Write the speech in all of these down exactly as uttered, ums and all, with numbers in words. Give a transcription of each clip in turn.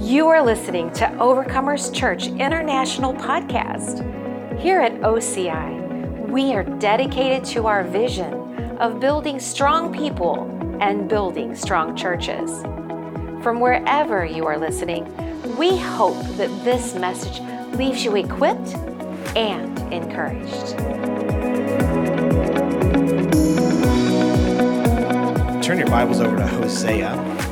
You are listening to Overcomers Church International Podcast. Here at O C I, we are dedicated to our vision of building strong people and building strong churches. From wherever you are listening, we hope that this message leaves you equipped and encouraged. Turn your Bibles over to Hosea,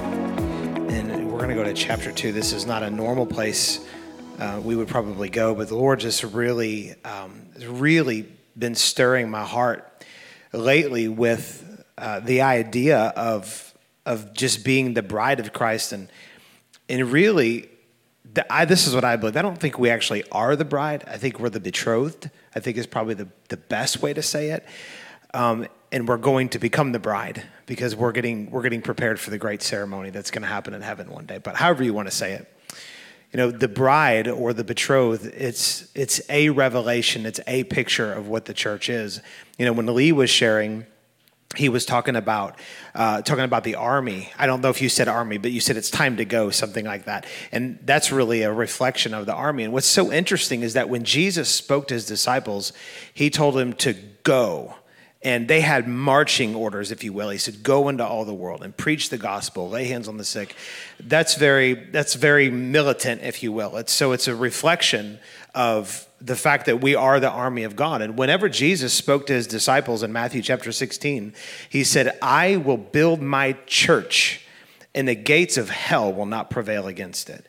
and we're going to go to chapter two. This is not a normal place uh, we would probably go, but the Lord just really, um, really been stirring my heart lately with uh, the idea of of just being the bride of Christ, and and really, the, I, this is what I believe. I don't think we actually are the bride. I think we're the betrothed. I think is probably the the best way to say it. Um, and we're going to become the bride because we're getting we're getting prepared for the great ceremony that's going to happen in heaven one day. But however you want to say it, you know, the bride or the betrothed, it's it's a revelation, it's a picture of what the church is. You know, when Lee was sharing, he was talking about uh, talking about the army. I don't know if you said army, but you said it's time to go, something like that. And that's really a reflection of the army. And what's so interesting is that when Jesus spoke to his disciples, he told them to go. And they had marching orders, if you will. He said, go into all the world and preach the gospel, lay hands on the sick. That's very, that's very militant, if you will. It's, so it's a reflection of the fact that we are the army of God. And whenever Jesus spoke to his disciples in Matthew chapter sixteen, he said, I will build my church, and the gates of hell will not prevail against it.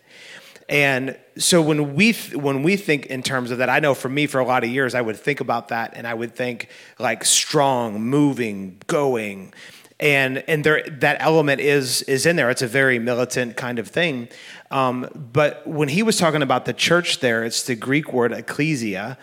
And so when we th- when we think in terms of that, I know for me, for a lot of years, I would think about that, and I would think like strong, moving, going, and and there that element is is in there. It's a very militant kind of thing. Um, but when he was talking about the church there, it's the Greek word ecclesia,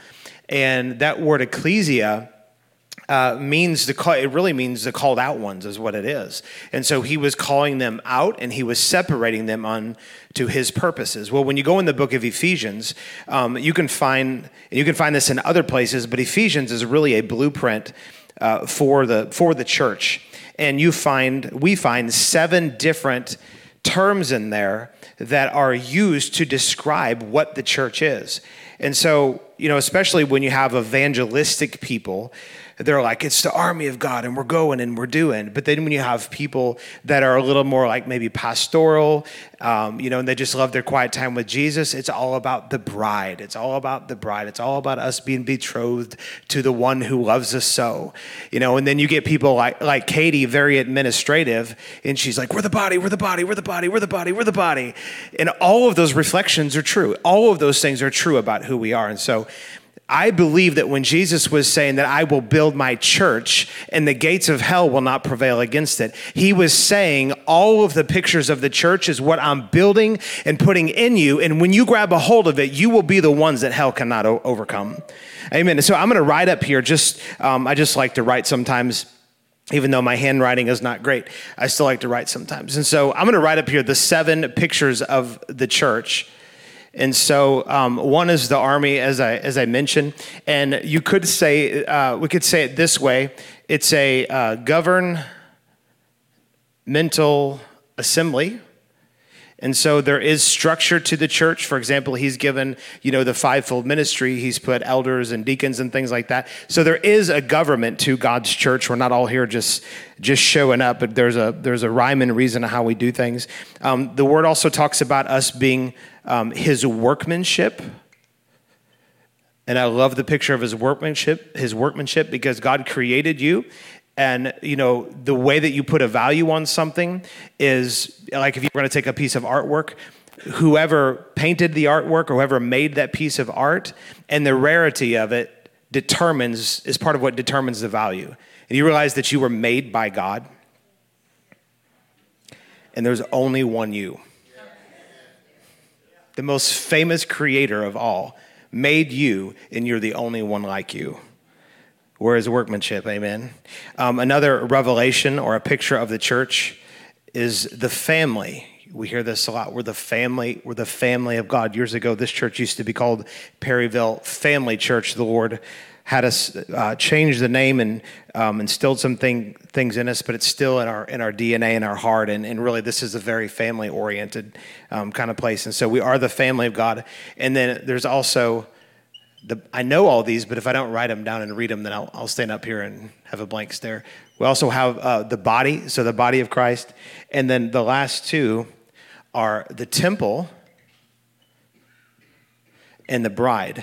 and that word ecclesia Uh, means the call, it really means the called out ones is what it is. And so he was calling them out, and he was separating them on to his purposes. Well, when you go in the book of Ephesians, um, you can find, and you can find this in other places, but Ephesians is really a blueprint uh, for the for the church. And you find, we find seven different terms in there that are used to describe what the church is. And so, you know, especially when you have evangelistic people, they're like, it's the army of God, and we're going and we're doing. But then when you have people that are a little more like maybe pastoral, um, you know, and they just love their quiet time with Jesus, it's all about the bride. It's all about the bride. It's all about us being betrothed to the one who loves us so, you know. And then you get people like like Katie, very administrative, and she's like, we're the body, we're the body, we're the body, we're the body, we're the body. And all of those reflections are true. All of those things are true about who we are. And so I believe that when Jesus was saying that I will build my church and the gates of hell will not prevail against it, he was saying all of the pictures of the church is what I'm building and putting in you. And when you grab a hold of it, you will be the ones that hell cannot o- overcome. Amen. So I'm going to write up here. Just um, I just like to write sometimes. Even though my handwriting is not great, I still like to write sometimes. And so I'm going to write up here the seven pictures of the church. And so um, one is the army, as I as I mentioned, and you could say uh, we could say it this way: it's a uh, governmental assembly, and so there is structure to the church. For example, he's given you know the fivefold ministry. He's put elders and deacons and things like that. So there is a government to God's church. We're not all here just just showing up, but there's a there's a rhyme and reason of how we do things. Um, the word also talks about us being Um, his workmanship. And I love the picture of his workmanship, his workmanship, because God created you. And, you know, the way that you put a value on something is like if you were going to take a piece of artwork, whoever painted the artwork or whoever made that piece of art and the rarity of it determines, is part of what determines the value. And you realize that you were made by God and there's only one you. The most famous creator of all made you, and you're the only one like you. Where is workmanship? Amen. Um, another revelation or a picture of the church is the family. We hear this a lot. We're the family. We're the family of God. Years ago, this church used to be called Perryville Family Church. The Lord had us uh, change the name and um, instilled some thing, things in us, but it's still in our in our D N A and our heart. And, and really, this is a very family-oriented um, kind of place. And so we are the family of God. And then there's also, the I know all these, but if I don't write them down and read them, then I'll, I'll stand up here and have a blank stare. We also have uh, the body, so the body of Christ. And then the last two are the temple and the bride.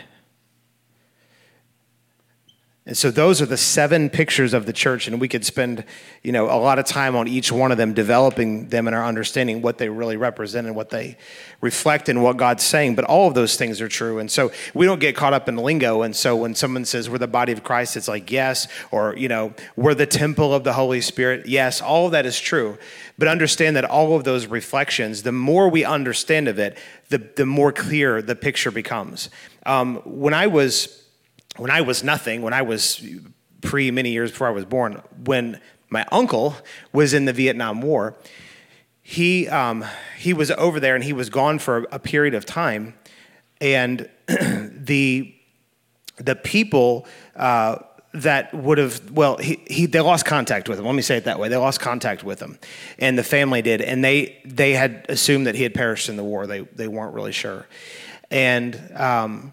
And so those are the seven pictures of the church, and we could spend, you know, a lot of time on each one of them, developing them in our understanding what they really represent and what they reflect and what God's saying. But all of those things are true. And so we don't get caught up in lingo. And so when someone says we're the body of Christ, it's like, yes, or, you know, we're the temple of the Holy Spirit. Yes, all of that is true. But understand that all of those reflections, the more we understand of it, the, the more clear the picture becomes. Um, when I was... When I was nothing, when I was pre many years before I was born, when my uncle was in the Vietnam War, he um, he was over there and he was gone for a period of time, and the the people uh, that would have well he, he they lost contact with him. Let me say it that way. They lost contact with him, and the family did, and they they had assumed that he had perished in the war. They they weren't really sure, and um,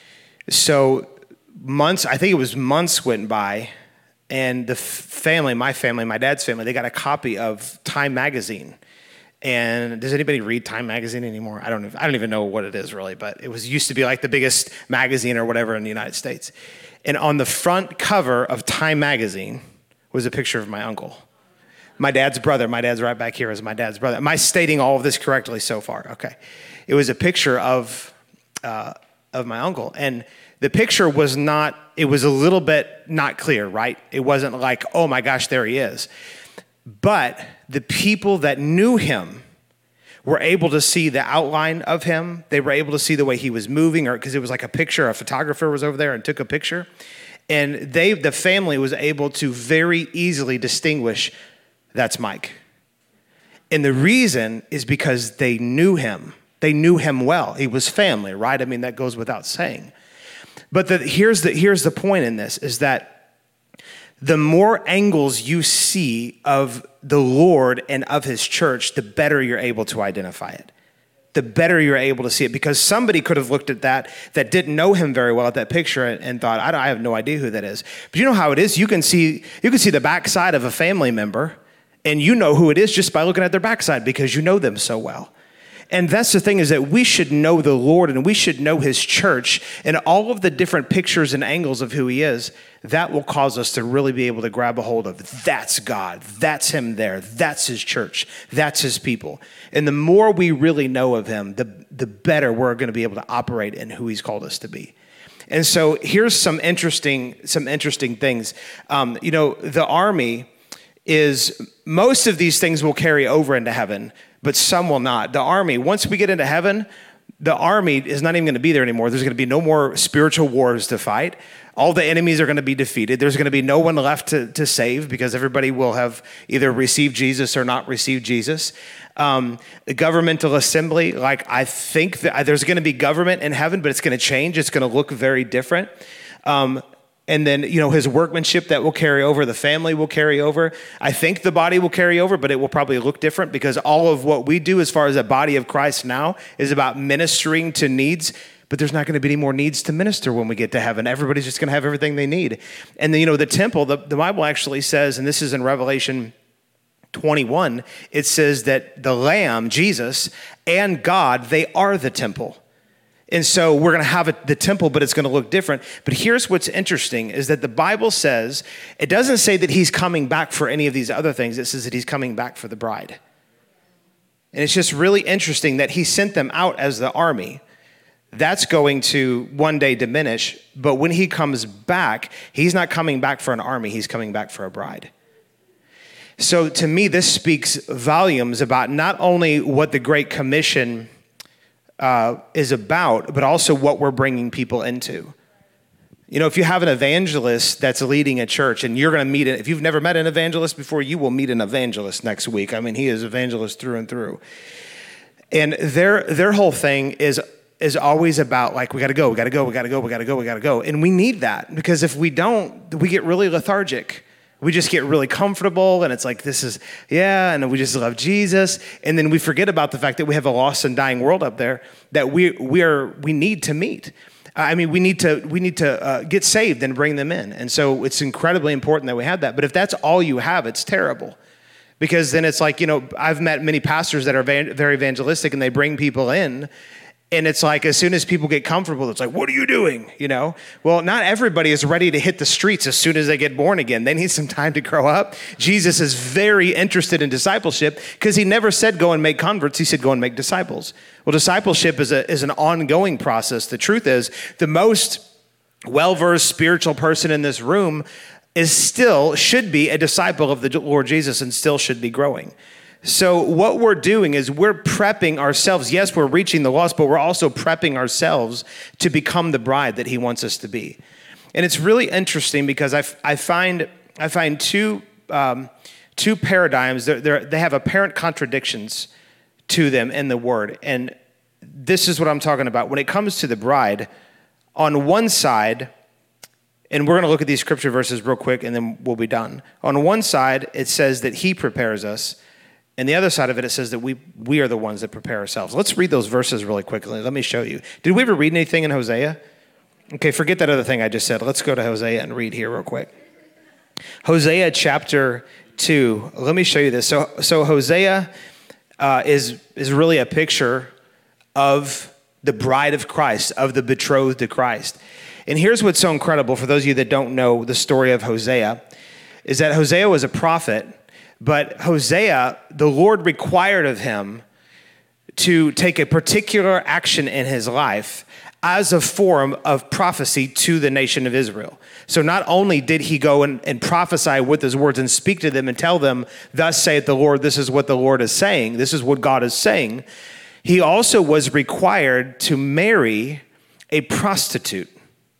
so. Months, I think it was months went by, and the family, my family, my dad's family, they got a copy of Time magazine. And does anybody read Time magazine anymore? I don't know. I don't even know what it is really, but it was used to be like the biggest magazine or whatever in the United States. And on the front cover of Time magazine was a picture of my uncle. My dad's brother. My dad's right back here as my dad's brother. Am I stating all of this correctly so far? Okay. It was a picture of uh, of my uncle. And the picture was not, it was a little bit not clear, right? It wasn't like, oh my gosh, there he is. But the people that knew him were able to see the outline of him. They were able to see the way he was moving, or because it was like a picture, a photographer was over there and took a picture. And they, the family was able to very easily distinguish, that's Mike. And the reason is because they knew him. They knew him well. He was family, right? I mean, that goes without saying. But the, here's the here's the point in this, is that the more angles you see of the Lord and of his church, the better you're able to identify it. The better you're able to see it, because somebody could have looked at that that didn't know him very well at that picture and, and thought, I, don't, I have no idea who that is. But you know how it is. You can see you can see the backside of a family member, and you know who it is just by looking at their backside because you know them so well. And that's the thing, is that we should know the Lord and we should know his church and all of the different pictures and angles of who he is. That will cause us to really be able to grab a hold of, that's God, that's him there, that's his church, that's his people. And the more we really know of him, the, the better we're going to be able to operate in who he's called us to be. And so here's some interesting, some interesting things. Um, you know, the army is, most of these things will carry over into heaven, but some will not. The army, once we get into heaven, the army is not even going to be there anymore. There's going to be no more spiritual wars to fight. All the enemies are going to be defeated. There's going to be no one left to, to save, because everybody will have either received Jesus or not received Jesus. Um, the governmental assembly, like I think that there's going to be government in heaven, but it's going to change. It's going to look very different. Um, And then, you know, his workmanship that will carry over, the family will carry over. I think the body will carry over, but it will probably look different, because all of what we do as far as a body of Christ now is about ministering to needs, but there's not going to be any more needs to minister when we get to heaven. Everybody's just going to have everything they need. And then, you know, the temple, the, the Bible actually says, and this is in Revelation twenty-one, it says that the Lamb, Jesus, and God, they are the temple. And so we're going to have the temple, but it's going to look different. But here's what's interesting, is that the Bible says, it doesn't say that he's coming back for any of these other things. It says that he's coming back for the bride. And it's just really interesting that he sent them out as the army. That's going to one day diminish. But when he comes back, he's not coming back for an army. He's coming back for a bride. So to me, this speaks volumes about not only what the Great Commission Uh, is about, but also what we're bringing people into. You know, if you have an evangelist that's leading a church, and you're going to meet it, if you've never met an evangelist before, you will meet an evangelist next week. I mean, he is evangelist through and through. And their their whole thing is is always about like, we got to go, we got to go, we got to go, we got to go, we got to go. And we need that, because if we don't, we get really lethargic. We just get really comfortable, and it's like, this is, yeah, and we just love Jesus. And then we forget about the fact that we have a lost and dying world up there that we we are we need to meet. I mean, we need to we need to uh, get saved and bring them in. And so it's incredibly important that we have that. But if that's all you have, it's terrible. Because then it's like, you know, I've met many pastors that are very evangelistic, and they bring people in. And it's like, as soon as people get comfortable, it's like, what are you doing? You know, well, not everybody is ready to hit the streets as soon as they get born again. They need some time to grow up. Jesus is very interested in discipleship, because he never said go and make converts. He said go and make disciples. Well, discipleship is a is an ongoing process. The truth is, the most well-versed spiritual person in this room is still, should be a disciple of the Lord Jesus, and still should be growing. So what we're doing is we're prepping ourselves. Yes, we're reaching the lost, but we're also prepping ourselves to become the bride that he wants us to be. And it's really interesting, because I, I find I find two um, two paradigms. They're, they're, they have apparent contradictions to them in the word. And this is what I'm talking about. When it comes to the bride, on one side, and we're going to look at these scripture verses real quick, and then we'll be done. On one side, it says that he prepares us. And the other side of it, it says that we we are the ones that prepare ourselves. Let's read those verses really quickly. Let me show you. Did we ever read anything in Hosea? Okay, forget that other thing I just said. Let's go to Hosea and read here real quick. Hosea chapter two. Let me show you this. So, so Hosea uh, is, is really a picture of the bride of Christ, of the betrothed to Christ. And here's what's so incredible for those of you that don't know the story of Hosea, is that Hosea was a prophet. But Hosea, the Lord required of him to take a particular action in his life as a form of prophecy to the nation of Israel. So not only did he go and, and prophesy with his words and speak to them and tell them, thus saith the Lord, this is what the Lord is saying, this is what God is saying, he also was required to marry a prostitute.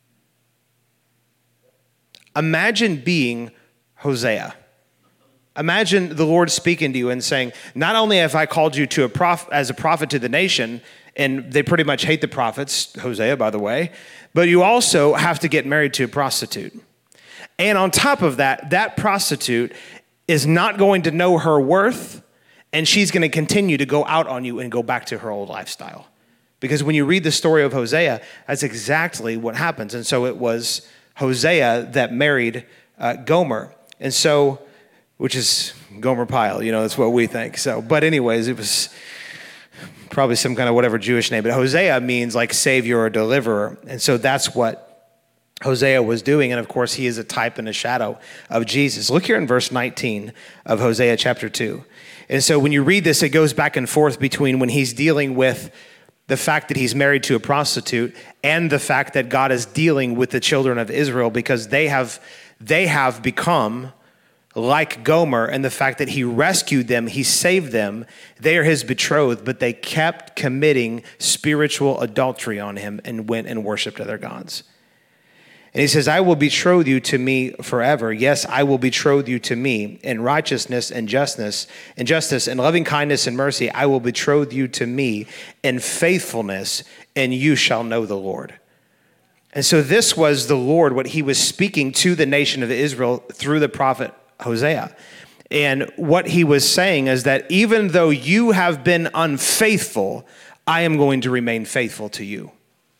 Imagine being Hosea. Imagine the Lord speaking to you and saying, not only have I called you to a prof- as a prophet to the nation, and they pretty much hate the prophets, Hosea, by the way, but you also have to get married to a prostitute. And on top of that, that prostitute is not going to know her worth, and she's going to continue to go out on you and go back to her old lifestyle. Because when you read the story of Hosea, that's exactly what happens. And so it was Hosea that married uh, Gomer. And so... which is Gomer Pyle, you know, that's what we think. So, but anyways, it was probably some kind of whatever Jewish name, but Hosea means like savior or deliverer. And so that's what Hosea was doing. And of course, he is a type and a shadow of Jesus. Look here in verse nineteen of Hosea chapter two. And so when you read this, it goes back and forth between when he's dealing with the fact that he's married to a prostitute and the fact that God is dealing with the children of Israel, because they have, they have become like Gomer, and the fact that he rescued them, he saved them. They are his betrothed, but they kept committing spiritual adultery on him and went and worshiped other gods. And he says, I will betroth you to me forever. Yes, I will betroth you to me in righteousness and justness and justice and loving kindness and mercy. I will betroth you to me in faithfulness, and you shall know the Lord. And so this was the Lord, what he was speaking to the nation of Israel through the prophet Hosea. And what he was saying is that even though you have been unfaithful, I am going to remain faithful to you.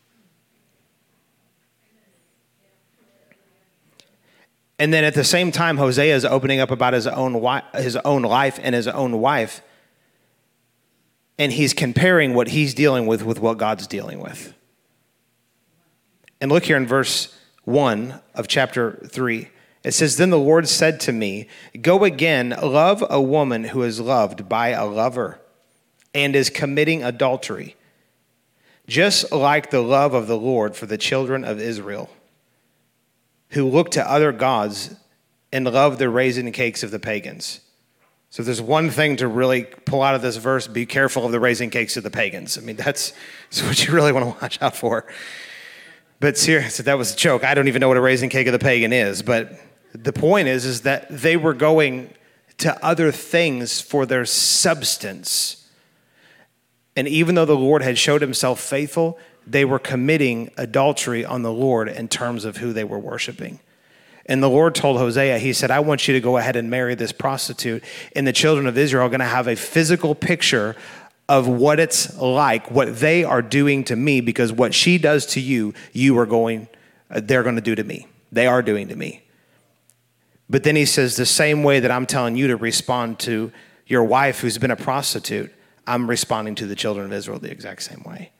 And then at the same time, Hosea is opening up about his own wi- his own life and his own wife. And he's comparing what he's dealing with with what God's dealing with. And look here in verse one of chapter three. It says, then the Lord said to me, go again, love a woman who is loved by a lover and is committing adultery, just like the love of the Lord for the children of Israel, who look to other gods and love the raisin cakes of the pagans. So if there's one thing to really pull out of this verse, be careful of the raisin cakes of the pagans. I mean, that's, that's what you really want to watch out for. But seriously, that was a joke. I don't even know what a raisin cake of the pagan is, but the point is, is that they were going to other things for their substance. And even though the Lord had showed himself faithful, they were committing adultery on the Lord in terms of who they were worshiping. And the Lord told Hosea, he said, I want you to go ahead and marry this prostitute. And the children of Israel are going to have a physical picture of what it's like, what they are doing to me, because what she does to you, you are going, they're going to do to me. They are doing to me. But then he says, the same way that I'm telling you to respond to your wife who's been a prostitute, I'm responding to the children of Israel the exact same way.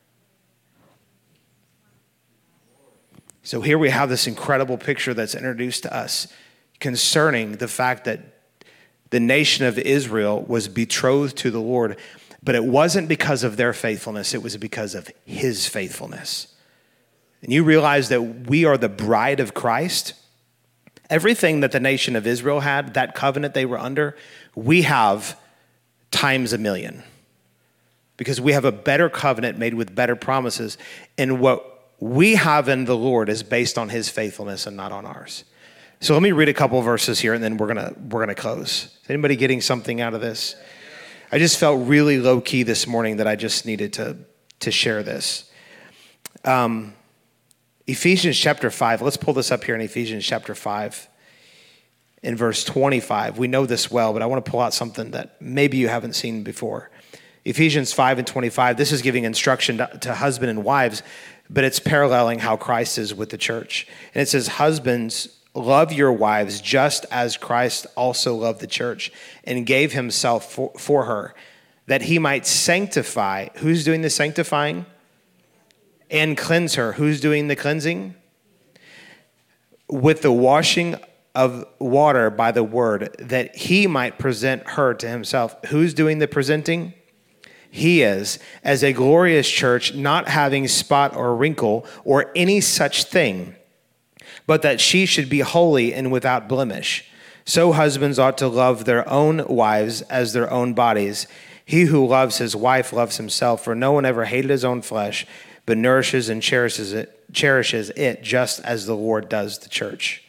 So here we have this incredible picture that's introduced to us concerning the fact that the nation of Israel was betrothed to the Lord, but it wasn't because of their faithfulness, it was because of his faithfulness. And you realize that we are the bride of Christ. Everything that the nation of Israel had, that covenant they were under, we have times a million. Because we have a better covenant made with better promises. And what we have in the Lord is based on his faithfulness and not on ours. So let me read a couple of verses here and then we're gonna we're gonna close. Is anybody getting something out of this? I just felt really low key this morning that I just needed to, to share this. Um, Ephesians chapter five, let's pull this up here in Ephesians chapter five in verse twenty-five. We know this well, but I want to pull out something that maybe you haven't seen before. Ephesians five and twenty-five, this is giving instruction to, to husband and wives, but it's paralleling how Christ is with the church. And it says, husbands, love your wives just as Christ also loved the church and gave himself for, for her, that he might sanctify. Who's doing the sanctifying? And cleanse her. Who's doing the cleansing? With the washing of water by the word, that he might present her to himself. Who's doing the presenting? He is, as a glorious church, not having spot or wrinkle or any such thing, but that she should be holy and without blemish. So husbands ought to love their own wives as their own bodies. He who loves his wife loves himself, for no one ever hated his own flesh, but nourishes and cherishes it, cherishes it just as the Lord does the church.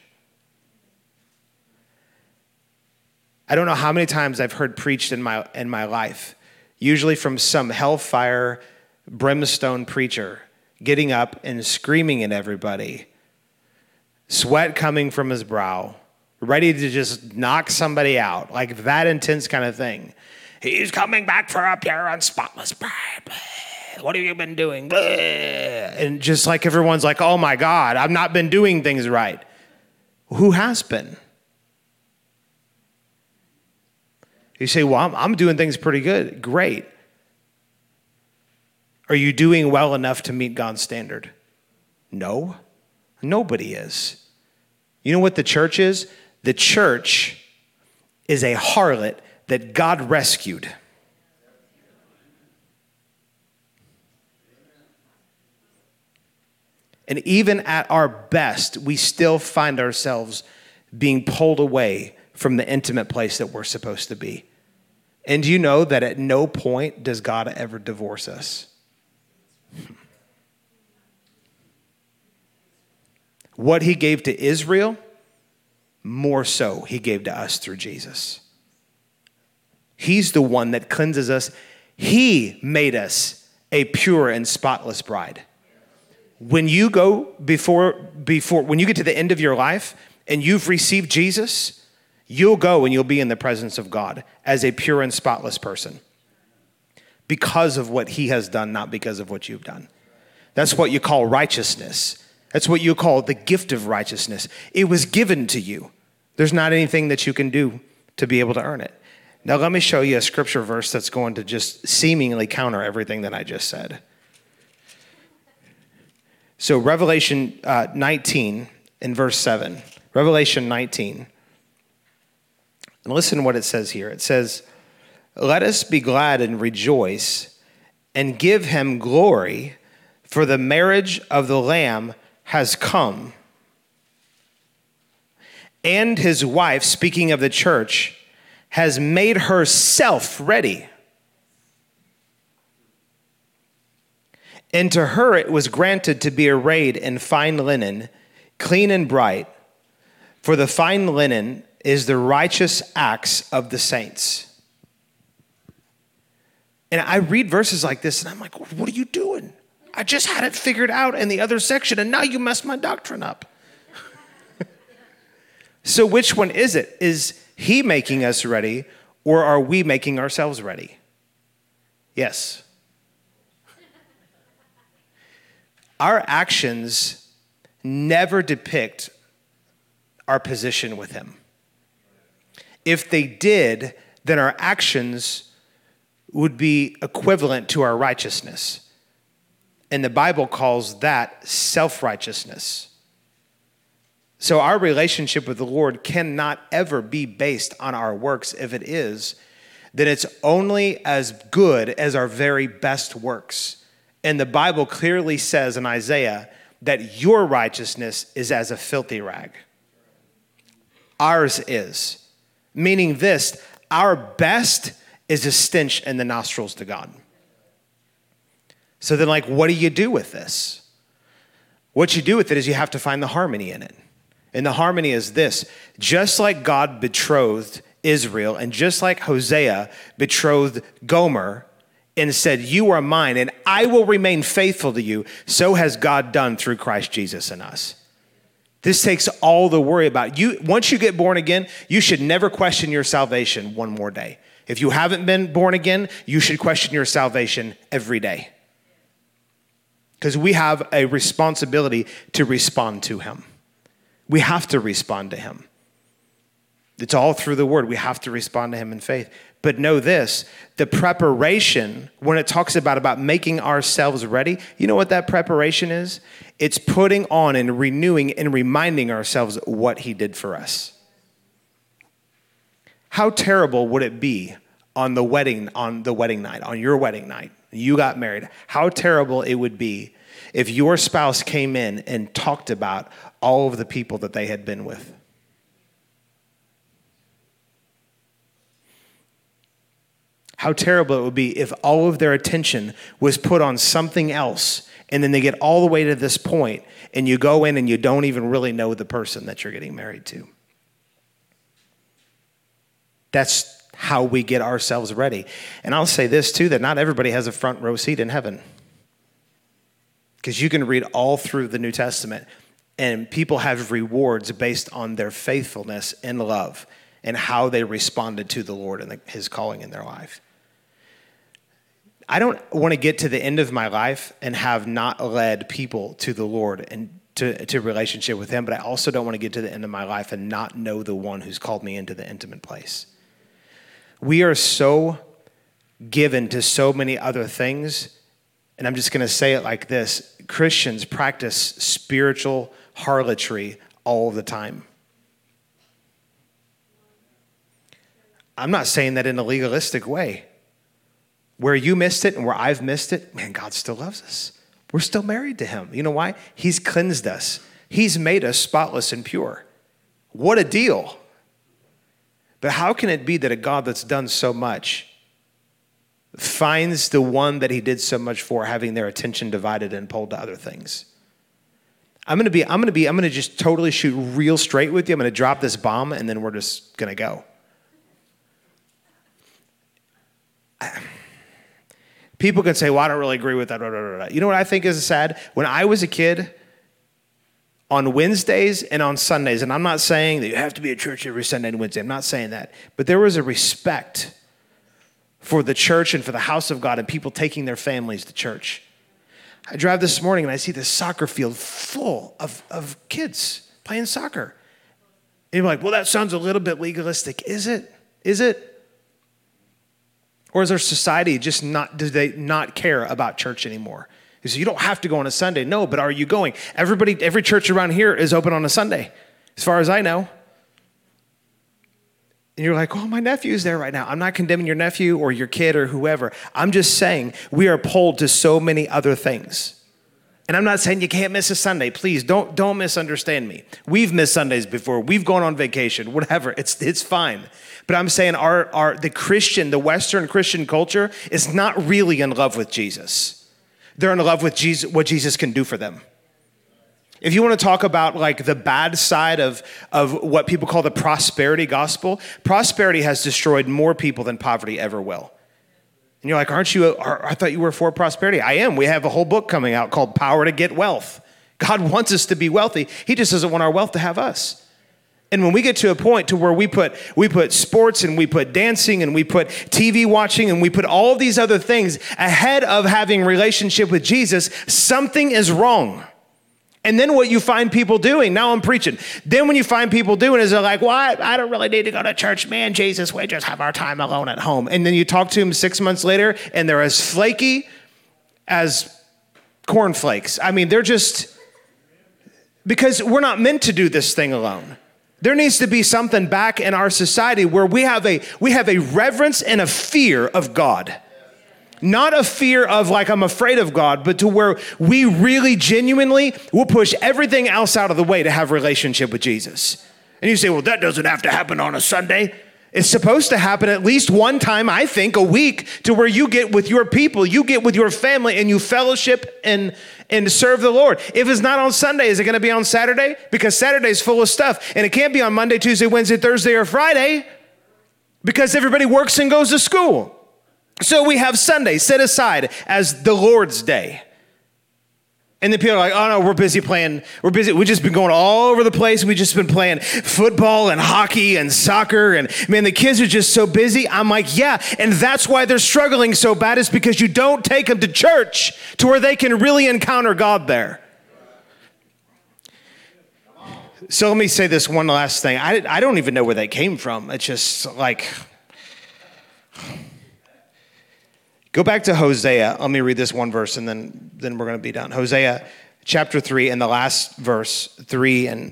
I don't know how many times I've heard preached in my in my life, usually from some hellfire, brimstone preacher, getting up and screaming at everybody, sweat coming from his brow, ready to just knock somebody out, like that intense kind of thing. He's coming back for a pure and spotless bride. What have you been doing? And just like everyone's like, oh my God, I've not been doing things right. Who has been? You say, well, I'm, I'm doing things pretty good. Great. Are you doing well enough to meet God's standard? No, nobody is. You know what the church is? The church is a harlot that God rescued. And even at our best, we still find ourselves being pulled away from the intimate place that we're supposed to be. And you know that at no point does God ever divorce us. What he gave to Israel, more so he gave to us through Jesus. He's the one that cleanses us. He made us a pure and spotless bride. When you go before, before, when you get to the end of your life and you've received Jesus, you'll go and you'll be in the presence of God as a pure and spotless person because of what he has done, not because of what you've done. That's what you call righteousness. That's what you call the gift of righteousness. It was given to you. There's not anything that you can do to be able to earn it. Now, let me show you a scripture verse that's going to just seemingly counter everything that I just said. So Revelation uh, nineteen in verse seven. Revelation nineteen. And listen to what it says here. It says, let us be glad and rejoice and give him glory, for the marriage of the Lamb has come. And his wife, speaking of the church, has made herself ready. And to her it was granted to be arrayed in fine linen, clean and bright, for the fine linen is the righteous acts of the saints. And I read verses like this and I'm like, what are you doing? I just had it figured out in the other section, and now you messed my doctrine up. So which one is it? Is he making us ready, or are we making ourselves ready? Yes. Our actions never depict our position with him. If they did, then our actions would be equivalent to our righteousness. And the Bible calls that self-righteousness. So our relationship with the Lord cannot ever be based on our works. If it is, then it's only as good as our very best works. And the Bible clearly says in Isaiah that your righteousness is as a filthy rag. Ours is. Meaning this, our best is a stench in the nostrils to God. So then, like, what do you do with this? What you do with it is you have to find the harmony in it. And the harmony is this: just like God betrothed Israel, and just like Hosea betrothed Gomer and said, you are mine and I will remain faithful to you, so has God done through Christ Jesus in us. This takes all the worry about you. Once you get born again, you should never question your salvation one more day. If you haven't been born again, you should question your salvation every day. Because we have a responsibility to respond to him. We have to respond to him. It's all through the word. We have to respond to him in faith. But know this, the preparation, when it talks about, about making ourselves ready, you know what that preparation is? It's putting on and renewing and reminding ourselves what he did for us. How terrible would it be on the wedding, on the wedding night, on your wedding night, you got married? How terrible it would be if your spouse came in and talked about all of the people that they had been with. How terrible it would be if all of their attention was put on something else, and then they get all the way to this point, and you go in and you don't even really know the person that you're getting married to. That's how we get ourselves ready. And I'll say this too, that not everybody has a front row seat in heaven. Because you can read all through the New Testament, and people have rewards based on their faithfulness and love and how they responded to the Lord and the, his calling in their life. I don't want to get to the end of my life and have not led people to the Lord and to, to relationship with him, but I also don't want to get to the end of my life and not know the one who's called me into the intimate place. We are so given to so many other things, and I'm just going to say it like this: Christians practice spiritual harlotry all the time. I'm not saying that in a legalistic way. Where you missed it and where I've missed it, man, God still loves us. We're still married to him. You know why? He's cleansed us. He's made us spotless and pure. What a deal. But how can it be that a God that's done so much finds the one that he did so much for having their attention divided and pulled to other things? I'm going to be, I'm going to be, I'm going to just totally shoot real straight with you. I'm going to drop this bomb and then we're just going to go. I, People can say, well, I don't really agree with that. Blah, blah, blah, blah. You know what I think is sad? When I was a kid, on Wednesdays and on Sundays, and I'm not saying that you have to be at church every Sunday and Wednesday. I'm not saying that. But there was a respect for the church and for the house of God and people taking their families to church. I drive this morning and I see this soccer field full of, of kids playing soccer. And you're like, well, that sounds a little bit legalistic. Is it? Is it? Or is our society just not, do they not care about church anymore? You say, you don't have to go on a Sunday. No, but are you going? Everybody, every church around here is open on a Sunday, as far as I know. And you're like, oh, my nephew's there right now. I'm not condemning your nephew or your kid or whoever. I'm just saying we are pulled to so many other things. And I'm not saying you can't miss a Sunday. Please don't, don't misunderstand me. We've missed Sundays before. We've gone on vacation, whatever. It's, it's fine. But I'm saying our, our, the Christian, the Western Christian culture is not really in love with Jesus. They're in love with Jesus, what Jesus can do for them. If you want to talk about like the bad side of, of what people call the prosperity gospel, prosperity has destroyed more people than poverty ever will. And you're like, aren't you, are, I thought you were for prosperity. I am. We have a whole book coming out called Power to Get Wealth. God wants us to be wealthy. He just doesn't want our wealth to have us. And when we get to a point to where we put we put sports and we put dancing and we put T V watching and we put all of these other things ahead of having a relationship with Jesus, something is wrong. And then what you find people doing, now I'm preaching. Then when you find people doing is they're like, well, I, I don't really need to go to church. Man, Jesus, we just have our time alone at home. And then you talk to them six months later and they're as flaky as cornflakes. I mean, they're just, because we're not meant to do this thing alone. There needs to be something back in our society where we have a we have a reverence and a fear of God. Not a fear of like, I'm afraid of God, but to where we really genuinely will push everything else out of the way to have a relationship with Jesus. And you say, well, that doesn't have to happen on a Sunday. It's supposed to happen at least one time, I think, a week, to where you get with your people, you get with your family, and you fellowship and, and serve the Lord. If it's not on Sunday, is it going to be on Saturday? Because Saturday's full of stuff. And it can't be on Monday, Tuesday, Wednesday, Thursday, or Friday, because everybody works and goes to school. So we have Sunday set aside as the Lord's Day. And then people are like, oh no, we're busy playing, we're busy, we've just been going all over the place. We've just been playing football and hockey and soccer. And man, the kids are just so busy. I'm like, yeah. And that's why they're struggling so bad, is because you don't take them to church to where they can really encounter God there. So let me say this one last thing. I, I don't even know where that came from. It's just like... Go back to Hosea. Let me read this one verse and then, then we're going to be done. Hosea chapter three and the last verse, three and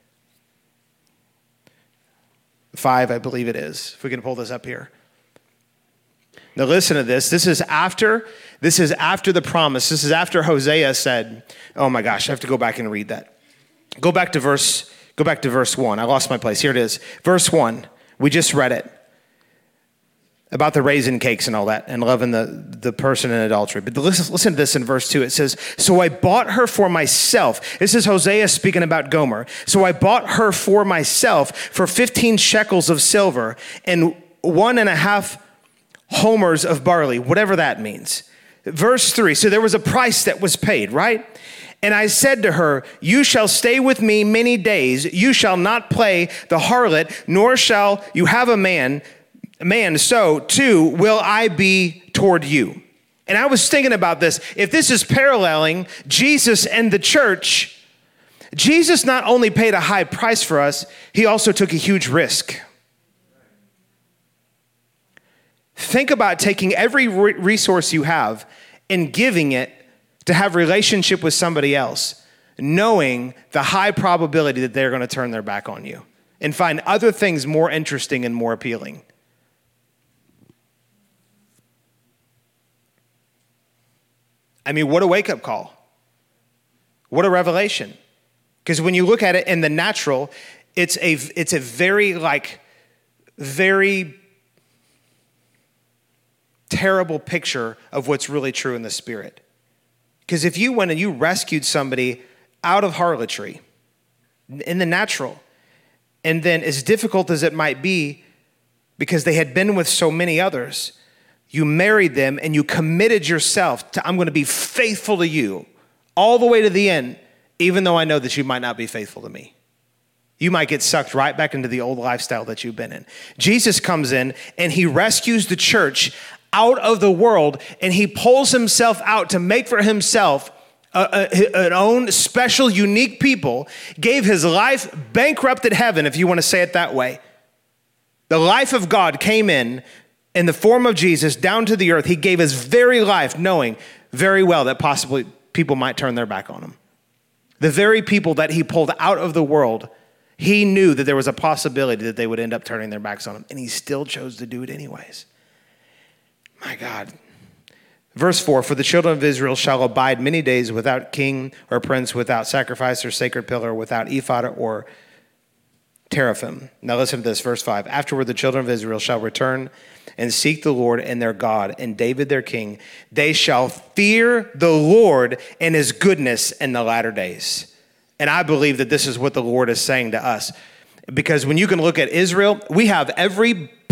five, I believe it is. If we can pull this up here. Now listen to this. This is after, this is after the promise. This is after Hosea said, oh my gosh, I have to go back and read that. Go back to verse, go back to verse one. I lost my place. Here it is. Verse one. We just read it. About the raisin cakes and all that, and loving the, the person in adultery. But listen, listen to this in verse two. It says, so I bought her for myself. This is Hosea speaking about Gomer. So I bought her for myself for fifteen shekels of silver and one and a half homers of barley, whatever that means. Verse three, so there was a price that was paid, right? And I said to her, you shall stay with me many days. You shall not play the harlot, nor shall you have a man, man, so too will I be toward you. And I was thinking about this. If this is paralleling Jesus and the church, Jesus not only paid a high price for us, he also took a huge risk. Think about taking every resource you have and giving it to have a relationship with somebody else, knowing the high probability that they're going to turn their back on you and find other things more interesting and more appealing. I mean, what a wake-up call. What a revelation. Because when you look at it in the natural, it's a it's a very, like, very terrible picture of what's really true in the spirit. Because if you went and you rescued somebody out of harlotry in the natural, and then as difficult as it might be, because they had been with so many others, you married them and you committed yourself to, I'm going to be faithful to you all the way to the end, even though I know that you might not be faithful to me. You might get sucked right back into the old lifestyle that you've been in. Jesus comes in and he rescues the church out of the world, and he pulls himself out to make for himself a, a, an own special, unique people, gave his life, bankrupted heaven, if you want to say it that way. The life of God came in, in the form of Jesus, down to the earth. He gave his very life, knowing very well that possibly people might turn their back on him. The very people that he pulled out of the world, he knew that there was a possibility that they would end up turning their backs on him, and he still chose to do it anyways. My God. Verse four, for the children of Israel shall abide many days without king or prince, without sacrifice or sacred pillar, without ephod or teraphim. Now listen to this, verse five. Afterward, the children of Israel shall return and seek the Lord and their God and David their king. They shall fear the Lord and his goodness in the latter days. And I believe that this is what the Lord is saying to us. Because when you can look at Israel, we have every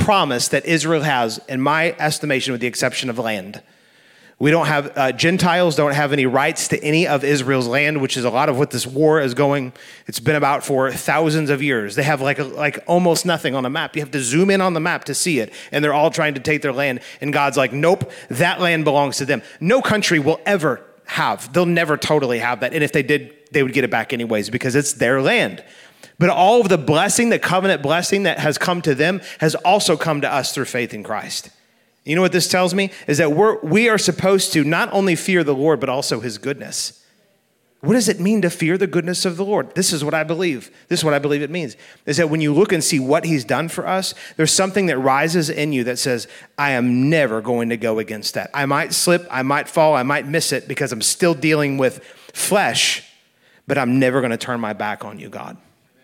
promise that Israel has, in my estimation, with the exception of land. We don't have, uh, Gentiles don't have any rights to any of Israel's land, which is a lot of what this war is going, it's been about for thousands of years. They have like a, like almost nothing on the map. You have to zoom in on the map to see it. And they're all trying to take their land. And God's like, nope, that land belongs to them. No country will ever have. They'll never totally have that. And if they did, they would get it back anyways because it's their land. But all of the blessing, the covenant blessing that has come to them has also come to us through faith in Christ. You know what this tells me? Is that we're, we are supposed to not only fear the Lord, but also his goodness. What does it mean to fear the goodness of the Lord? This is what I believe. This is what I believe it means. Is that when you look and see what he's done for us, there's something that rises in you that says, I am never going to go against that. I might slip, I might fall, I might miss it because I'm still dealing with flesh, but I'm never going to turn my back on you, God.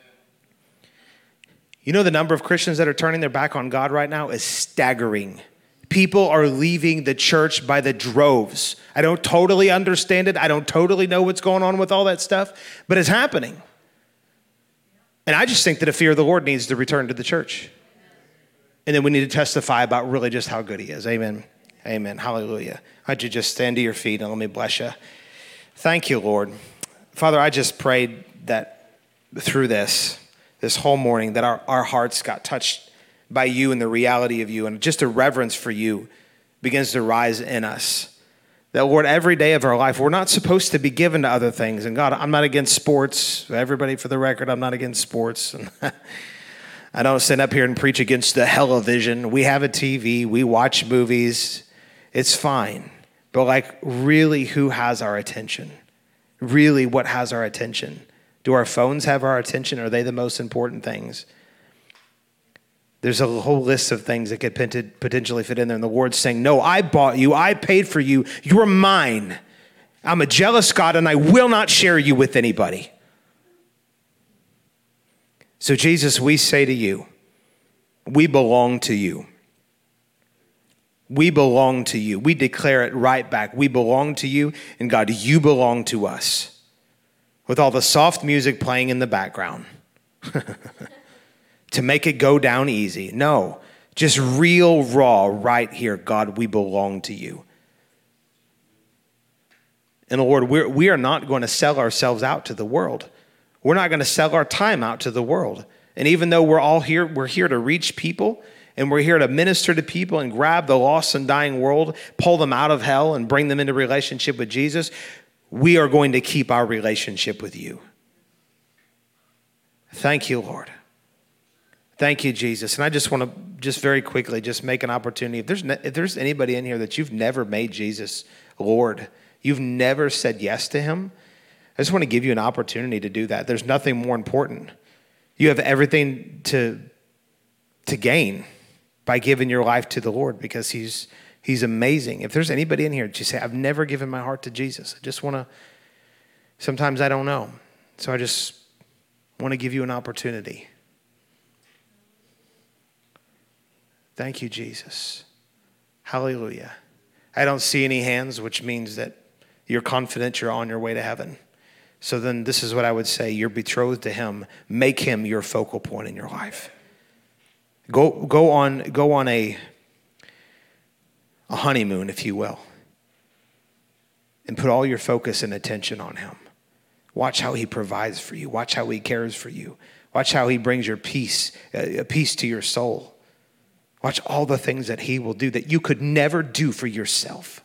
You know the number of Christians that are turning their back on God right now is staggering. People are leaving the church by the droves. I don't totally understand it. I don't totally know what's going on with all that stuff, but it's happening. And I just think that a fear of the Lord needs to return to the church. And then we need to testify about really just how good he is. Amen. Amen. Hallelujah. Why'd you just stand to your feet and let me bless you. Thank you, Lord. Father, I just prayed that through this, this whole morning, that our, our hearts got touched by you and the reality of you, and just a reverence for you begins to rise in us. That, Lord, every day of our life, we're not supposed to be given to other things. And God, I'm not against sports. Everybody, for the record, I'm not against sports. I don't stand up here and preach against the hell-o-vision. We have a T V. We watch movies. It's fine. But like, really, who has our attention? Really, what has our attention? Do our phones have our attention? Are they the most important things? There's a whole list of things that could potentially fit in there. And the Lord's saying, no, I bought you. I paid for you. You're mine. I'm a jealous God, and I will not share you with anybody. So, Jesus, we say to you, we belong to you. We belong to you. We declare it right back. We belong to you, and God, you belong to us. With all the soft music playing in the background. To make it go down easy. No, just real raw right here. God, we belong to you. And Lord, we're, we are not going to sell ourselves out to the world. We're not going to sell our time out to the world. And even though we're all here, we're here to reach people and we're here to minister to people and grab the lost and dying world, pull them out of hell and bring them into relationship with Jesus. We are going to keep our relationship with you. Thank you, Lord. Thank you, Jesus. And I just want to just very quickly just make an opportunity. If there's ne- if there's anybody in here that you've never made Jesus Lord, you've never said yes to him, I just want to give you an opportunity to do that. There's nothing more important. You have everything to, to gain by giving your life to the Lord because he's he's amazing. If there's anybody in here that you say, I've never given my heart to Jesus, I just want to, sometimes I don't know. So I just want to give you an opportunity. Thank you, Jesus. Hallelujah. I don't see any hands, which means that you're confident you're on your way to heaven. So then this is what I would say. You're betrothed to him. Make him your focal point in your life. Go, go on, go on a, a honeymoon, if you will, and put all your focus and attention on him. Watch how he provides for you. Watch how he cares for you. Watch how he brings your peace, a peace to your soul. Watch all the things that he will do that you could never do for yourself.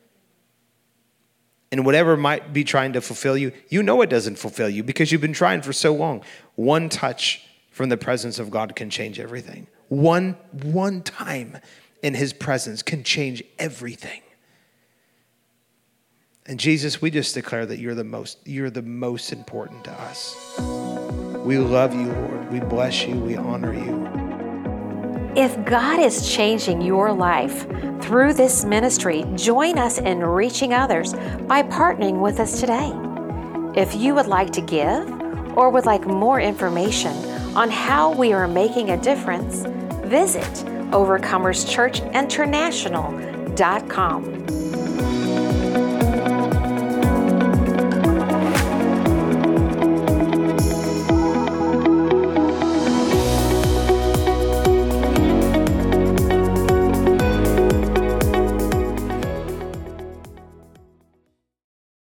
And whatever might be trying to fulfill you, you know it doesn't fulfill you because you've been trying for so long. One touch from the presence of God can change everything. One, one time in his presence can change everything. And Jesus, we just declare that you're the most, you're the most important to us. We love you, Lord. We bless you. We honor you. If God is changing your life through this ministry, join us in reaching others by partnering with us today. If you would like to give or would like more information on how we are making a difference, visit overcomers church international dot com.